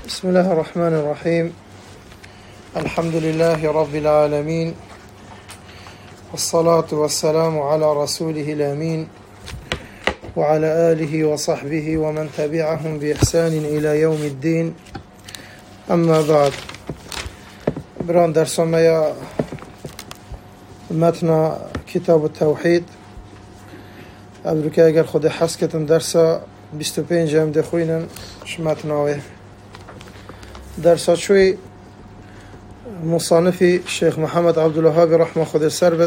بسم الله الرحمن الرحيم. الحمد لله رب العالمين، والصلاة والسلام على رسوله الأمين وعلى آله وصحبه ومن تبعهم بإحسان إلى يوم الدين. أما بعد، بران درسنا يا متن كتاب التوحيد أبركا أجر خود حسكة درسا 25 جام دخوينا شمتناوه درسات شوي مصنفي الشيخ محمد عبد الوهاب رحمه خود السربت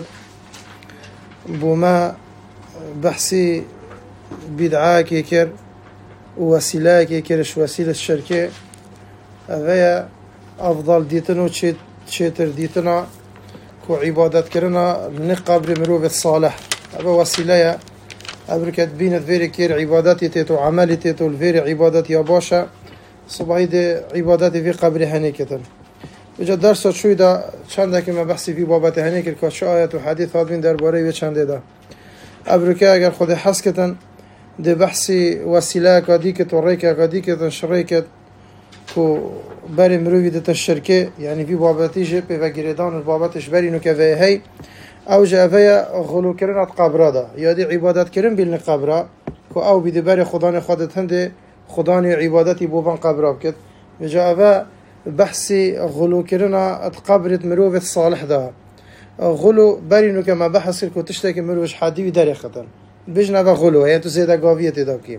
بوما بحثي بدعاء كيكر ووسيلة كيكرش وسيلة الشركة أغايا أفضل ديتنا وشيتر ديتنا كو عبادت كرنا لنقبر مروف الصالح أبا وسيلة أبركت بينت فيري كير عبادتي تيتو عملي تيتو الفيري عبادتي يا باشا صبعيد عبادتي في قبر هنيكتن وجا درس شوي دا چنده که ما بحثی فی بابت هنیکر که چه آیت و حدیث هاتبین در باره و چنده دا ابرکه اگر خود حس کتن ده بحثی وسیله کدی کت و ریکه کدی کتن شریکت که بری مروی ده تشرکه یعنی فی بابتیش به گریدان بابتش بری نو که وی هی او جا وی غلو کرنات قبره دا یادی عبادت کرن بیلن قبره که او بیده بری خدان خودت هنده خدانی عبادتی بوبان قبره بکد بجا اوه بحثي غلو كرنا اتقبرت مروف الصالح ده غلو برينو كما بحث كو تشتكي مروفش حادي وداري خطر بجنا غلو يعني تو زيدا قاوية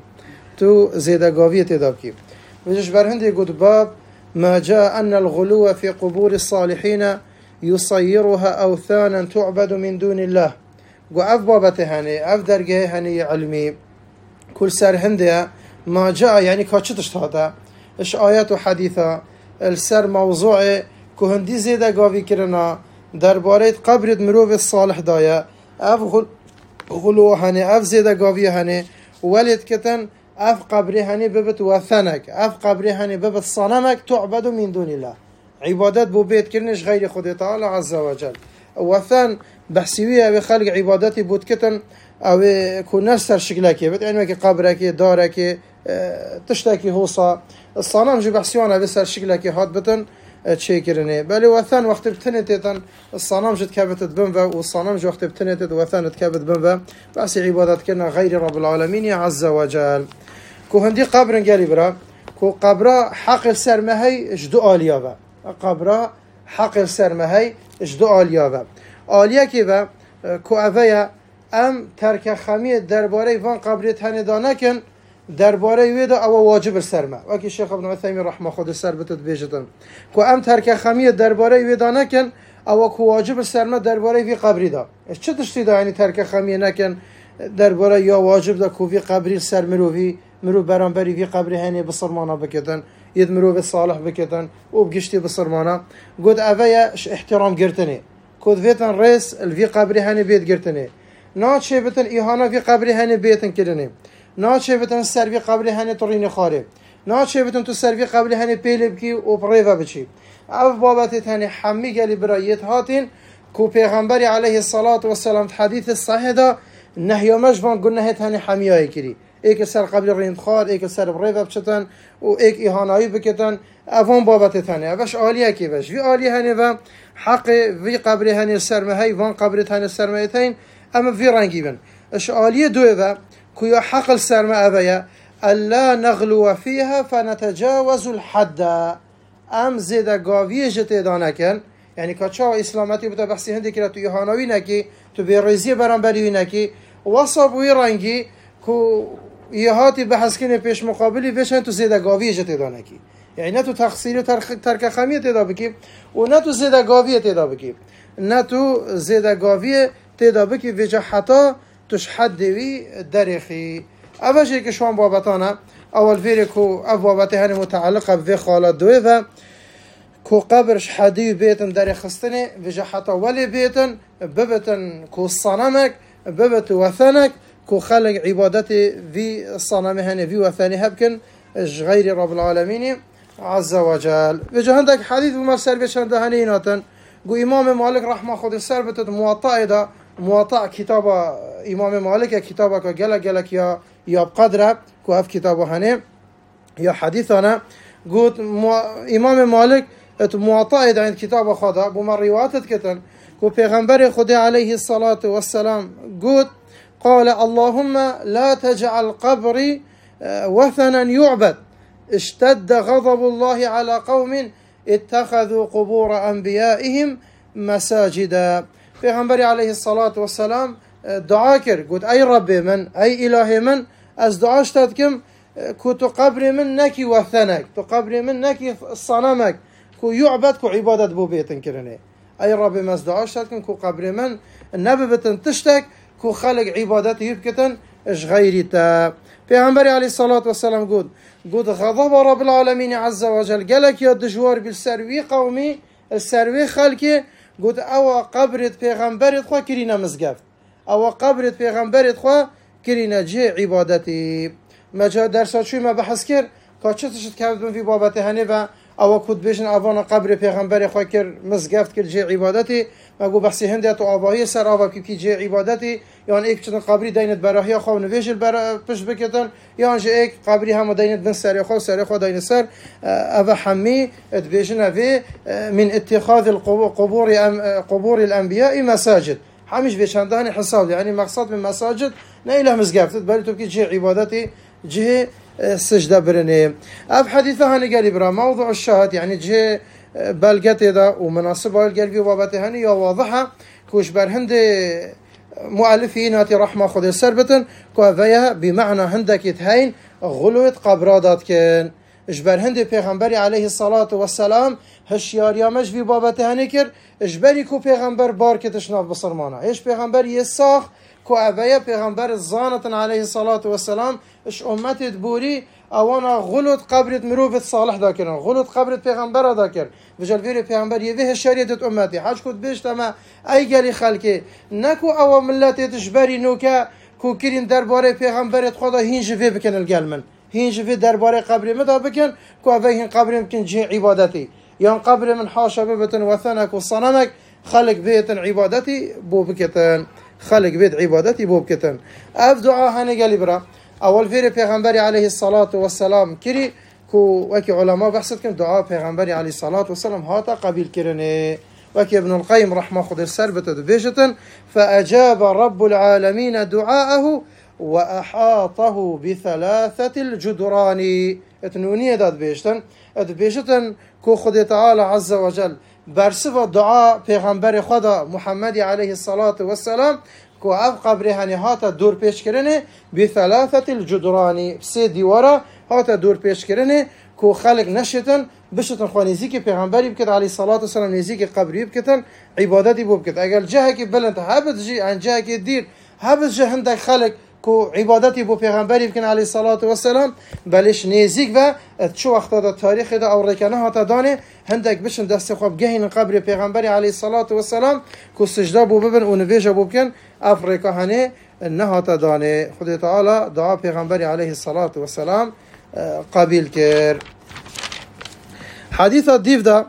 تدابكي بجش برهندي قد باب ما جاء أن الغلو في قبور الصالحين يصيرها أوثانا تعبد من دون الله قو أف بابته هني أف درجه هني علمي كل سر هندي ما جاء يعني كاتشتشت هذا إيش آيات وحديثة السر موضوع كهندي زيدا قاوي كرنا دربارة قبرت مروف الصالح دايا اف غلو هني اف زيدا قاوي هني ولد كتن اف قبري هني ببت وثنك اف قبري هني ببت صنمك تعبد من دون الله عبادات بو بيت كرنش غير خود تعالى عز وجل وثن بحسيوية بخلق عباداتي بود كتن او كوناش سر شكلكي بت يعني قبرك دارك تشتكي هوصا الصنم جو بحسيوانا بسر شكلكي هات بتن تشيكرني بل وثن وقت بتنتتن الصنم جو تكبت بنفا والصنم جو وقت بتنتت وثن تكبت بنفا بس عبادات كنا غير رب العالمين عز وجل كو هندي قبر قالي برا كو قبرا حق السر مهي جدو آليا قبرا حق السر مهي جدو آليا آليا كيبا كو اويا ام ترك خمية درباري فان قبريت هندانكن درباره ويدا او واجب السرمه وكي الشيخ ابن عثيمين رحمه خود السر بتد بيجتن كو ام ترك خميه درباره ويدا نكن او كو واجب السرمه درباره في قبري دا چه تشتي دا يعني ترك خميه نكن درباره يا واجب دا كو في قبري السر مرو برانبري في قبري هني بصرمانه بكتن يد مرو بالصالح بكتن وبقشتي بصرمانه قد اويا احترام قرتني كود فيتن رئيس في قبري هني بيت قرتني ناتشي بتن اهانه في قبري هني بيتن كدني ناتشي بتن سر في قبري هني طرين خارب ناتشي بتن تو سر في قبري هني بيلبكي وبريفا بشي اف بابت هني حمي قال برايت هاتين كو پیغمبر عليه الصلاه والسلام حديث الصحيح ده نهي مجبن قلنا هت هني حمياي كري ايك سر قبل رين خار ايك سر بريفا بشتن و ايك اهاناي بكتن افون بابت هني باش عاليه كي باش في عاليه هني و حق في قبري هني سر مهي وان قبرت هني سر مهيتين اما في رانجيبن اش عاليه دوه كويا حق السرمة أبيا ألا نغلو فيها فنتجاوز الحد أم زيدا قاوية جتي دانكن يعني كاتشاو إسلاماتي بتا بحثي هندي كلا تو يهانوي نكي تو بيريزي برانبريوي نكي وصابوي رانجي كو يهاتي بحث كني بيش مقابلي بيشن تو زيدا قاوية جتي دانكي يعني نتو تخصيري ترك خمية تدا بكي ونتو زيدا قاوية تدا بكي نتو زيدا قاوية تدا بكي بيجا حتى توش حد دوي دريخي أفاشي كشوان بابتانا أول فيري كو أف بابتي هاني متعلقة بذي خالات دوي كو قبرش حدي بيتن دريخستني فيجا حتى ولي بيتن ببتن كو الصنمك ببت وثنك كو خلق عبادتي في الصنم هاني في وثاني هبكن غير رب العالمين عز وجل فيجا عندك حديث بمرسل بيشان دهاني ناتن قو إمام مالك رحمه خود السر بتت موطأ دا موطأ كتاب إمام مالك كتابك جلك يا بقدره كوف كتابه هني يا حديثنا قلت إمام مالك معطائد عند كتاب خدا بما روايات كتن كو پیغمبر خدا عليه الصلاة والسلام قلت قال اللهم لا تجعل قبري وثنا يعبد اشتد غضب الله على قوم اتخذوا قبور أنبيائهم مساجدا. پیغمبر عليه الصلاة والسلام دعا كر قلت أي ربي من أي إلهي من از دعاش تدكم كو تقبر من نكي وثنك تقبر من نكي صنمك كو يعبد كو عبادة بو بيتن كرني أي ربي من از دعاش تدكم كو قبر من النبي بتن تشتك كو خلق عبادته يبكتن اش غيري تا. پیغمبر عليه الصلاة والسلام قلت غضب رب العالمين عز وجل قالك يا دجوار بالسروي قومي السروي خلقي قلت او قبرت پیغمبرت خوا كرينا مزقفت او قبرت پیغمبرت خوا كرينا جي عبادتي ما جا درسات شوي ما بحث كر كاتشتشت كابدون في بابته هنبا او كنت بيجن افانا قبر پیغمبر خوا كر مزقفت كر جي عبادتي ما قو بحثي هندت واباهي سر ابا كي جي عبادتي يعني ايك چتن قبري دينت براهي خو نويجل پش بكتن يعني جي ايك قبري هم دينت بن سر خو دين سر ابا حمي بيجن افي من اتخاذ قبور الانبياء مساجد همش بيشانداني حساب يعني مقصد من مساجد نيله مزقفت بل تو كي جي عبادتي جي سجده برني اب حديثه هني قال برا موضوع الشهاد يعني جي بلغته دا ومناسبه القلبي وبابته هني واضحه كوش برهند مؤلفين هاتي رحمه خد سربتن كوفيا بمعنى هندك يتهين غلوت قبرادات كان اجبر هند پیغمبر عليه الصلاة والسلام هشياريا مش في بابته هني كر اجبري كو پیغمبر بار كتشناف بصرمانه ايش پیغمبر يساخ كو اويا پیغمبر الزانة عليه الصلاة والسلام اش امت بوري اوانا غلط قبرت مروفت صالح داكرن غلط قبرت پیغمبر داكر وجل فيري پیغمبر يوه شريعت امتي حاج كنت بيشتما اي قالي خلقي نكو او ملت تشبري نوكا كو كرين درباره پیغمبرت خدا هينج في بكن القلمن هينج في درباره قبر مدا بكن كو اوهين قبر يمكن جي عبادتي يان قبر من حاشا ببتن وثنك وصنمك خلق بيتن عبادتي بو بكتن خلق بيت عبادتي بو بكتن اف دعاء هاني قالي برا اول فيري پیغمبر عليه الصلاة والسلام كري كو وكي علماء بحثت كن دعاء پیغمبر عليه الصلاة والسلام هاتا قبيل كرني وكي ابن القيم رحمه خد السربة دبيجة فأجاب رب العالمين دعاءه وأحاطه بثلاثة الجدران اتنونية داد بيجتن دبيجة كو خد تعالى عز وجل برسف دعاء پیغمبر خدا محمد عليه الصلاة والسلام كو اف قبره هني هاتا دور پیش کرنه بثلاثة الجدران سي ديوارا هاتا دور پیش کرنه كو خلق نشتن بشتن خوانيزي كي پیغمبري بكت عليه الصلاة والسلام نيزي كي قبري بكتن عبادتي بكت اقل جهة كي بلنت هابت جي عن جهة كي دير هابت جه هندك خلق كو عبادتي بو پیغمبري بكن عليه الصلاة والسلام بلش نيزيك و تشو وقت دا تاريخ دا او ركنه هاتا دانه هندك بشن دست خواب جهين قبر پیغمبري عليه الصلاة والسلام كو سجده بو ببن و نويجه بو بكن افريقا هنه نهاتا دانه خد تعالى دعا پیغمبري عليه الصلاة والسلام قبيل كر. حديث الديف دا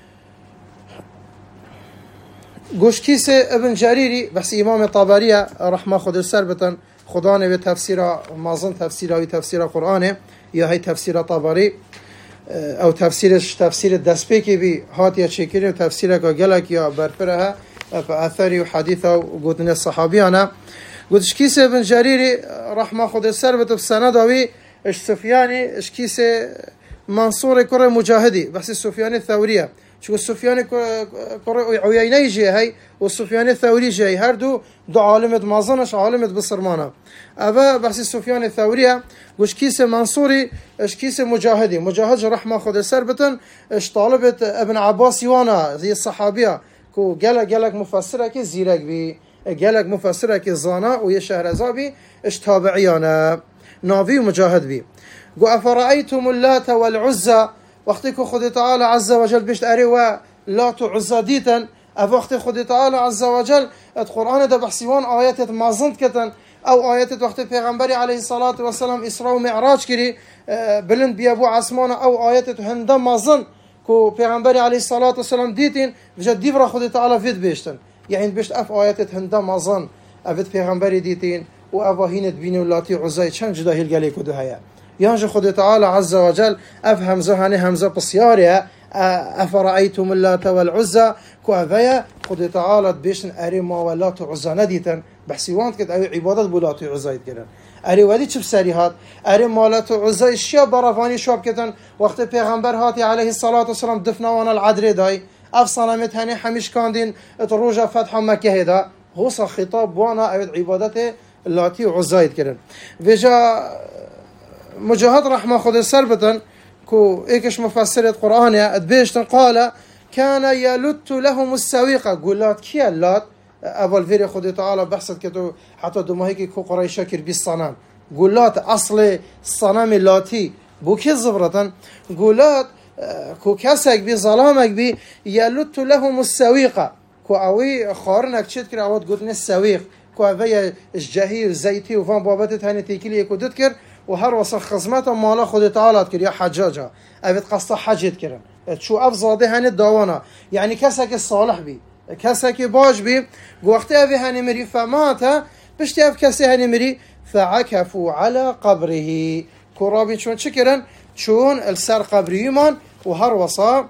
گوش کیسه ابن جريري بس امام طبري رحمه خود السربتن خدانه به تفسیر مازن تفسیر قرآن یا هی تفسیر طبری او تفسیر دسپیکی بی هاتیه چکرین تفسیر که گلک یا برفره اثری و حدیث و گوتن الصحابیانه گوتش کیسه ابن جريري رحمه خود السربت بسنداوی اش سفیانی اش کیسه منصور كره مجاهدي بس السفيان الثوريه شو السفيان كره عييني جي هي والسفيان الثوري جاي هردو دو عالمه مازنش عالمه بصرمانه ابا بس السفيان الثوريه وش كيس منصوري اش كيس مجاهد رحمه خد سربتن اش طالبه ابن عباس يوانا زي الصحابيه كو جلك مفسره كي زيرك بي جلك مفسره كي زانا ويا شهرزابي اش تابعيانا نافي ومجاهد بي قو أفرأيتم اللات والعزى وقتك خد تعالى عز وجل بيشت أريوا لات وعزى ديتا وقت خد تعالى عز وجل القرآن ده بحسيوان آيات مازنت كتن أو آيات وقت پیغمبر عليه الصلاة والسلام إسراء ومعراج كري بلند بيابو عسمان أو آيات هندا مازن كو پیغمبر عليه الصلاة والسلام ديتين بجد ديفرا خد تعالى فيد بيشتن يعني بيشت أف آيات هندا مازن أفيد پیغمبر ديتين وأفاهين تبيني ولاتي عزى چند جدا هيل قالي كدو هيا يانج خد تعالى عز وجل اف همزه هني همزه بسيارها افرأيتم اللات والعزى كو افيا خد تعالى بيشن اري ما ولات عزى نديتن بحسيوان كد او عبادت بولات عزى يتكرن اری ودی چه سری هات اری مالات عزى شیا برافانی شاب کتن وقت پیغمبر هاتی علیه الصلاة والسلام دفنوان العدر دای اف صنمت هنی همیش کاندین اتروجا فتح مکه هدا هو خطاب وانا اوید عبادت لاتی عزى يتكرن وجا مجاهد رحمه خود سربتن كو ايكش مفسرة قرآن ادبيشتن قال كان يلت لهم السويقة قولات كي اللات اول فيري خود تعالى بحثت كتو حتى دماهيكي كو قريشا كر بي الصنم قولات اصل الصنم اللاتي بو كي زبرتن قولات كو كسك بي ظلامك بي يلت لهم السويقة كو اوي خارنك تشد كر اوات قدن السويق كو اوي الجهير زيتي وفان بابتت هاني تيكيلي كو دتكر وهر وصل خزمته مالا خود تعالى كر يا حجاجه ابد قصه حج كرن شو افزاده هني داوانا يعني كسك الصالح بي كسك باش بي وقت ابي هني مري فمات بشتي اف كسي هني مري فعكفوا على قبره كرابي شلون شكرن شلون السر قبري من وهر وصا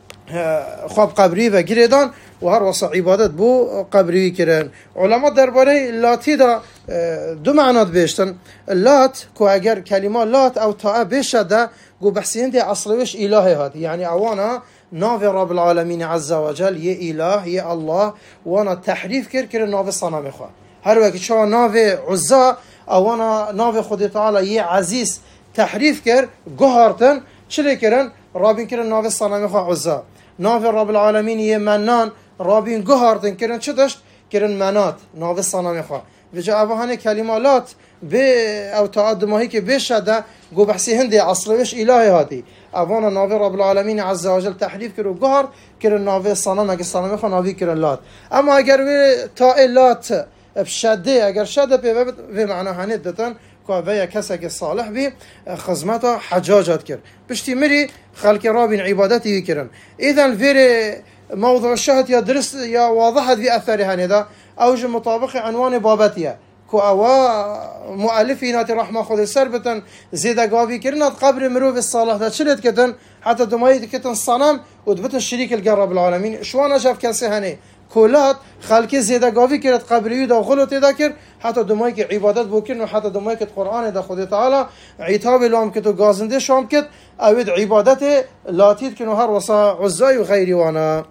خواب قبري و گریدان و هر واسه عبادت بو قبری کرن علما درباره لاتی دا دو معنات بیشتن لات کو اگر کلمه لات او تا بشده گو بحثین دی اصلش اله هات یعنی اوانا ناف رب العالمین عز وجل یه اله یه الله وانا تحریف کر ناف صنم خو هر وقت شو ناف عزا اوانا ناف خود تعالی یه عزیز تحریف کر گهارتن چلی کرن رابین کرن ناف صنم خو عزا ناف رب العالمین یه منان رابین گهاردن کرن چه داشت کرن منات ناو صنم خوا و جا اوهانه کلمات به او تعادماهی که بشده گو بحثی هندی اصلش الهی هاتی اوانا ناو رب العالمین عز وجل تحریف کرو گهارد کرن ناو صنم اگر صنم خوا ناوی کرن لات اما اگر به تا لات بشده اگر شده به معنی هنید دتن که ویا کسی که صالح بی خدمت حجاجات کرد پشتی مری خلق رابین عبادتی کرن اذن ویر موضوع الشهد يا درس يا واضحة في أثرها هذا أوج مطابق عنوان بابتها كو أوا مؤلفين رحمة خود سربتن زيدا قابي كرنا قبر مروف الصلاة ده شلت كتن حتى دمايت كتن صنم ودبت الشريك القرب العالمين شوانا شاف كاسي هني كولات خلق زيدا قابي كرت قبريو ده وغلط ذاكر حتى دمايك عبادات بوكرن وحتى دمايك القرآن ده خود تعالى عتاب لهم كتو غازنده شام كت أود عبادته لاتيت كنو هر وصا عزاي وغيري وانا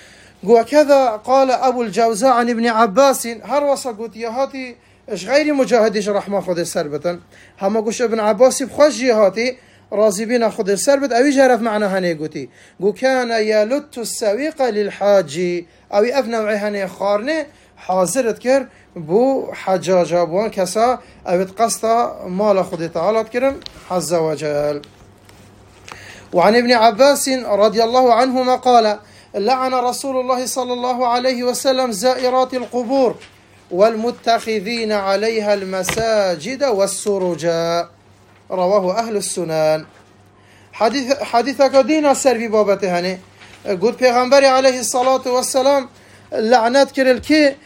وكذا قال أبو الجوزاء عن ابن عباس هر وصا قلت يا هاتي اش غير مجاهدش رحمه خود سربتن هما قوش ابن عباس بخوش جهاتي راضي خود سربت اوي جرف معنا هني قوتي قو كان يلت السويق للحاج اوي اف نوعي هني خارنه حاضرت كر بو حجاجة بوان كسا اوي قصة مال خود تعالى كرن عز وجل وعن ابن عباس رضي الله عنهما قال لعن رسول الله صلى الله عليه وسلم زائرات القبور والمتخذين عليها المساجد والسرج رواه أهل السنن حديثك دينا سر في بابته هني قلت پیغمبر عليه الصلاة والسلام لعنات كرل كي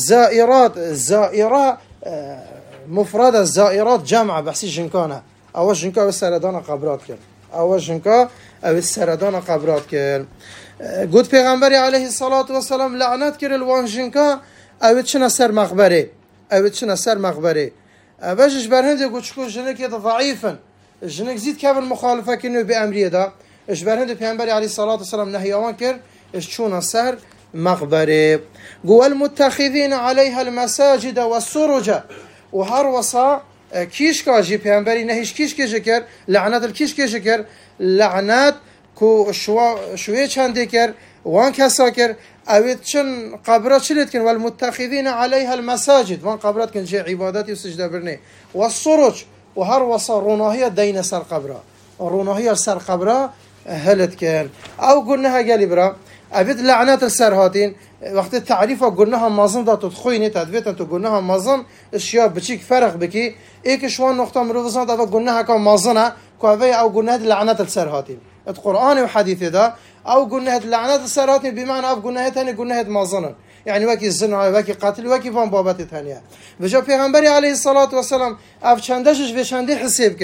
زائرة مفردة زائرات جمع بحسي جنكانا أول جنكا والسردان قبرات كر أول جنكا أو السردان قبرات كر قلت پیغمبر عليه الصلاة والسلام لعنات كرل وان جنكا أو تشنا سر مقبره أو تشنا سر مقبره باش برهند قلت شكو جنك يدا ضعيفا جنك زيد كابل مخالفة كنو بأمريه دا برهند پیغمبر عليه الصلاة والسلام نهيوان كر اشتشونا سر مقبره قوى المتخذين عليها المساجد والسرج وهر وصا كيش كاجي پیغمبري نهيش كيش كجكر لعنات الكيش كجكر لعنات كو شوية چنده كر وان كسا كر اوید چن قبرات شلت کن والمتخذين عليها المساجد وان قبرات کن جه عبادتی و سجده برنه والسرج و هر وصا روناهی دین سر قبره روناهی سر قبره هلت کن او قلناها قالي برا اوید لعنات السر هاتين وقت التعريف قلناها مازن دا تدخويني تدفيتا تو قلناها مازن اشياء بچيك فرق بكي ايك شوان نقطة مروفزان دا قلناها كان مازنة كوافية او قلناها لعنات السر هاتين القرآن وحديث دا او قلنا هاد لعنات السرات بمعنى او قلنا ثاني قلنا هاد مازنا يعني وكي الزنا وكي قاتل وكي فان بابات ثانيه وجا پیغمبر عليه الصلاه والسلام اف چندش به چندی حساب کرد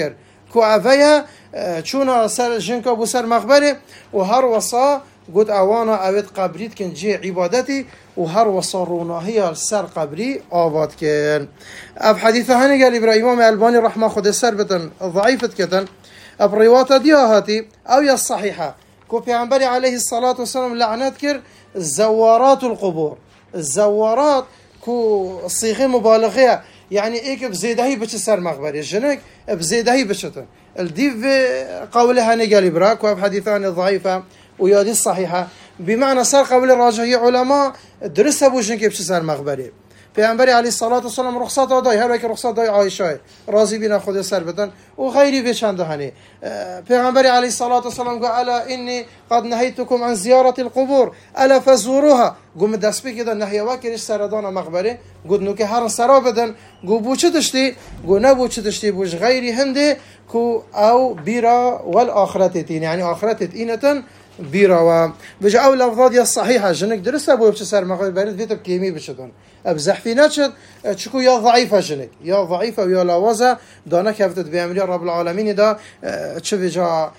كو أفيا چونا سر جنكا بو سر مقبره وهر وصا قد أوانا أود قبريت كن جي عبادتي وهر وصا روناهي سر قبري آباد كن. أب حديثة هني قال إبراهيم الباني رحمه خود السر بتن ضعيفة كتن أب رواية دياهاتي أو يا الصحيحة كو بيعنبري عليه الصلاة والسلام لعنات كر زوارات القبور. الزوارات كو صيغة مبالغة يعني إيك بزيدهي بش سر مقبري جنك بزيدهي بشتن الديف قولها نقال إبراك وأب حديثان ضعيفة ويادي الصحيحة بمعنى سر قبل الراجحية علماء درسها بوجنك بش سر مقبري. پیامبری علیه الصلاة والسلام رخصت داد هر وقت رخصت داد عایشه راضی بینا خود سر بدن و غیری به چند هنی. پیامبری علیه الصلاة والسلام قال الا اني قد نهيتكم عن زيارة القبور الا فزوروها. قوم دست بگیدن نهی وکرش سردان مقبره قد نو که هر سرا بدن قو بوچه دشتی قو نبوچه دشتی بوش غیری هنده کو او بیرا والآخرت تین يعني آخرت اینتن بیرا و بجا او لفظات الصحيحة جنك درسها بو بچه سر مقبره برید فيتب كيمي بشدن بزحفي نشد تشكو يا ضعيفة جنك يا ضعيفة ويا لاوزة دانا كفتت بأمر رب العالمين دا تشوفي جا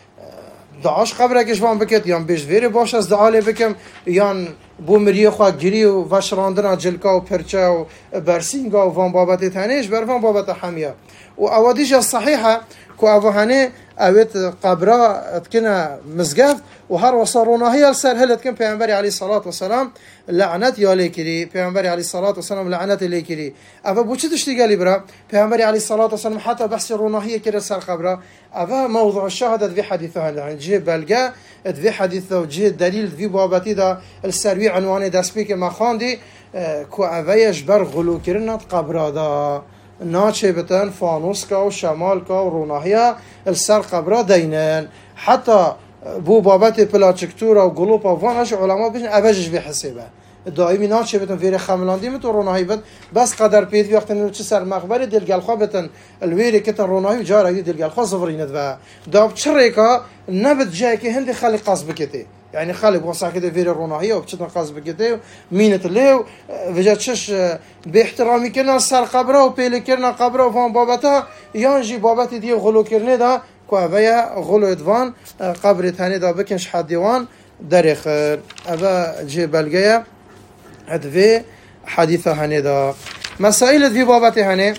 دعاش قبرك جوان بكت يان بيش فيري باش از دعالي بكم يان بو مريه خوا گري و وشراندنا جلكا و پرچا و برسينگا و وان بابت تانيش بر وان بابت حمية و اواديش الصحيحة كو اوهاني اويت قبرا اتكنا مزقف وهر وصارونا هي السر هلت كم پیامبری علیه الصلاة والسلام لعنت یا لیکری پیامبری علیه الصلاة والسلام لعنت لیکری اما بو چه دشتی قالی برا پیامبری علیه الصلاة والسلام حتى بحث روناهیه کرد سر قبرا اما موضوع الشهادة في حديثها يعني جه بلغا في حديثه وجه دليل في بابتي دا السروي عنوان دسبيك ما خاندي كو اويش بر غلو كرنات قبرا دا ناچه بتن فانوسكا و شمالكا و روناهيا السر قبرا دينن حتى بو بابت پلاچکتورا و گلوپا وانش علما بشن اوجش به حسابه دائمی ناچه بتن فیر خملاندی متو روناهی بد بس قدر پید وقت نو چه سر مقبره دلگلخوا بتن الویری کتن روناهی جاره دلگلخوا زفرینت و داب چریکا نبت جای که هندی خالق قصب کته يعني خالق وصح كده فير روناهية وبتشتن قصب كده مينة الليو وجا تشش باحترامي كنا سر قبره وبيلي كنا قبره وفان بابتها يانجي بابتي دي غلو كرنه دا كوابيا غلو ادوان قبر تاني دا بكنش حد ديوان درخ ابا جي بلغيا ادفي حديثة هني دا مسائل في بابتي هني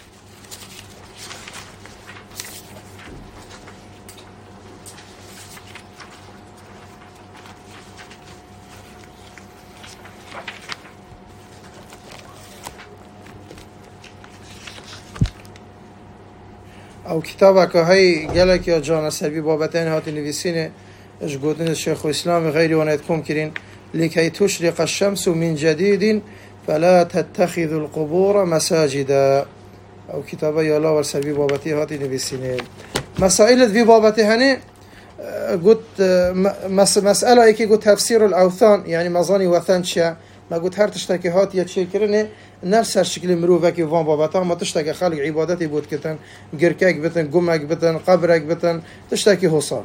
او كتابك هاي قالك يا جانا سلبي بابتين هاتي نفسينه اش قوتين الشيخ الاسلام غيري ونايتكم كرين لكي تشرق الشمس من جديد فلا تتخذوا القبور مساجدا او كتابه يا الله والسلبي بابتي هاتي نفسينه مسائل في بابتي هني قلت مسألة ايكي قلت تفسير الاوثان يعني مظاني وثان شا ما قلت هر تشتكي هاتي يتشير كرنه نفس الشكل مروفه كي فان بابتا ما تشتكي خالق عبادتي بود كتن گركك بتن قمك بتن قبرك بتن تشتكي هوصا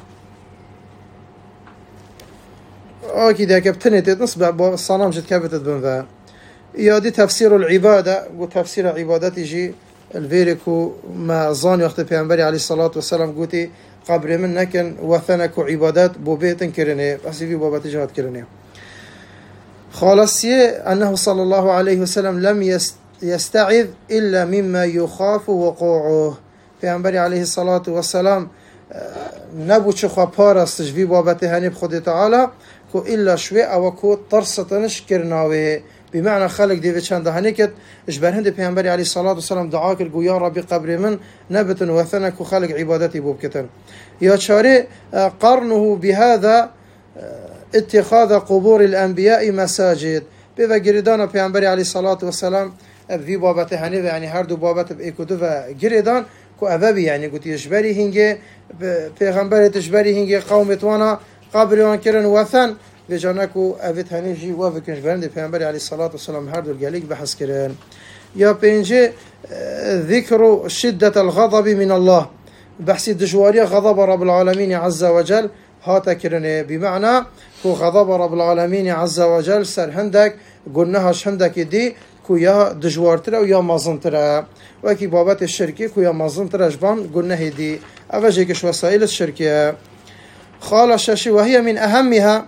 اكيد يا كابتن نصب صنم جد كبتت بنفا يادي تفسير العباده وتفسير عبادتي جي الفيريكو ما ظان وقت پیامبر عليه الصلاه والسلام قوتي قبر من نكن وثنك عبادات بو بيتن كرنه بس في بابتي جهاد كرنه خلاصية أنه صلى الله عليه وسلم لم يستعذ إلا مما يخاف وقوعه پیامبر عليه الصلاة والسلام نبو چخوا پارست جوی بابته هنی بخود تعالى كو إلا شوي أو كو طرستنش كرناوه بمعنى خلق دي چند هنی كت اجبر هند پیامبر عليه الصلاة والسلام دعا كر يا ربي قبر من نبتن وثنك وخلق عبادتي بوبكتن يا شاري قرنه بهذا اتخاذ قبور الأنبياء مساجد بيبا جريدان پیامبر عليه الصلاة والسلام في بابته هني يعني هر دو بابته بإيكودو و جريدان كو أبابي يعني قلت يشبري هنگي پیغمبر تشبري هنگي قومتوانا قبريان كرن وثن بجانكو أبت هني جي وفكنش برند پیامبر عليه الصلاة والسلام هر دو الجاليك بحث كرن يا بينجي ذكر شدة الغضب من الله بحث دجواري غضب رب العالمين عز وجل هاتا كرنه بمعنى كو غضب رب العالمين عز وجل سر هندك قلناهاش هندك دي كويا دجوارترا ويا مازنترا وكي بابات الشركة كويا مازنترا جبان قلنا هدي أفجيكش وسائل الشركة. قال الشاشي وهي من أهمها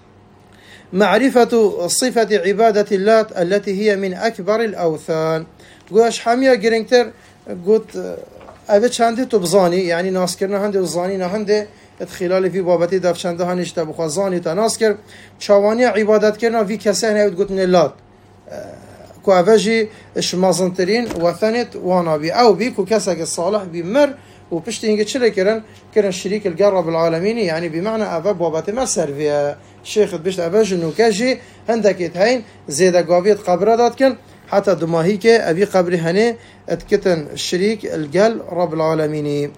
معرفة صفة عبادة اللات التي هي من أكبر الأوثان. قوش حامية جرينكتر قلت أبيتش عندي تبزاني يعني ناسكرنا عندي وزاني عندي اتخلالي في بابتي دافشان ده هنشتا بخوازاني تناسكر شوانية عبادت كرنا في كسانة قلت من اللات كو أفجي شمازنترين وثنت وانا بي أو بي كو كسك الصالح بمر وبشتي هنجي تشري كرن شريك القرب العالميني يعني بمعنى أباب بابتي ما سيرفيا شيخ بشت أفجي إنه كاجي عندك يتهين زيادة قابيت قبرة دات كن حتى دماهيك أبي قبري هني اتكتن الشريك القل رب العالمين.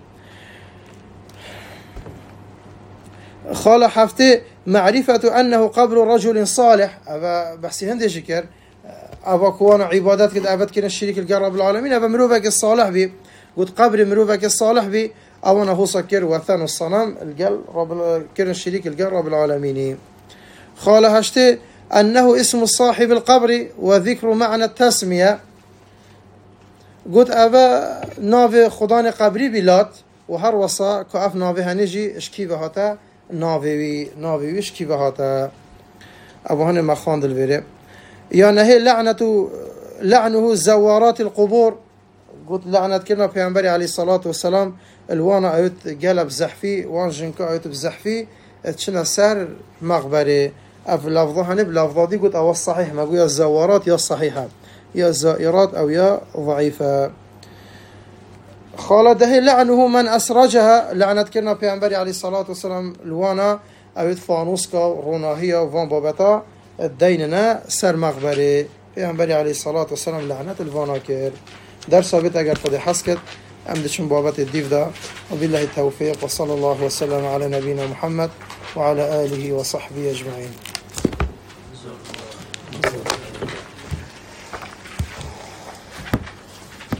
خال حفتي معرفة أنه قبر رجل صالح أبا بحسي هندي شكر أبا كوانا عبادات كده أبد كنا الشريك القل رب العالمين أبا مروفك الصالح بي قلت قبر مروفك الصالح بي أو أنا هو سكر وثان الصنم القل رب كنا الشريك القل رب العالمين. خال هشتي أنه اسم صاحب القبر وذكر معنى التسمية قلت أبا نافي خدان قبري بلات وهر وصا كأف نافي هنجي اشكيبه هاتا نافي اشكيبه هاتا أبو هني ما خاند الفيري يعني هي لعنه زوارات القبور قلت لعنة كلمة بيعنبري عليه الصلاة والسلام الوانا أيوت قلب زحفي وان جنكو أيوت بزحفي اتشنا سهر مغبري أف لفظه هنب لفظه دي قلت أو الصحيح ما قول يا الزوارات يا الصحيحة يا الزائرات أو يا ضعيفة. خالده لعنه من أسرجها لعنة كنا بيعنبري عليه الصلاة والسلام الوانا أو فانوسكا روناهية وفان بابتا الديننا سر مغبري بيعنبري عليه الصلاة والسلام لعنة الفاناكر. درس بيت أجر فدي حسكت أمدشن بابت الديف دا وبالله التوفيق وصلى الله وسلم على نبينا محمد وعلى آله وصحبه أجمعين.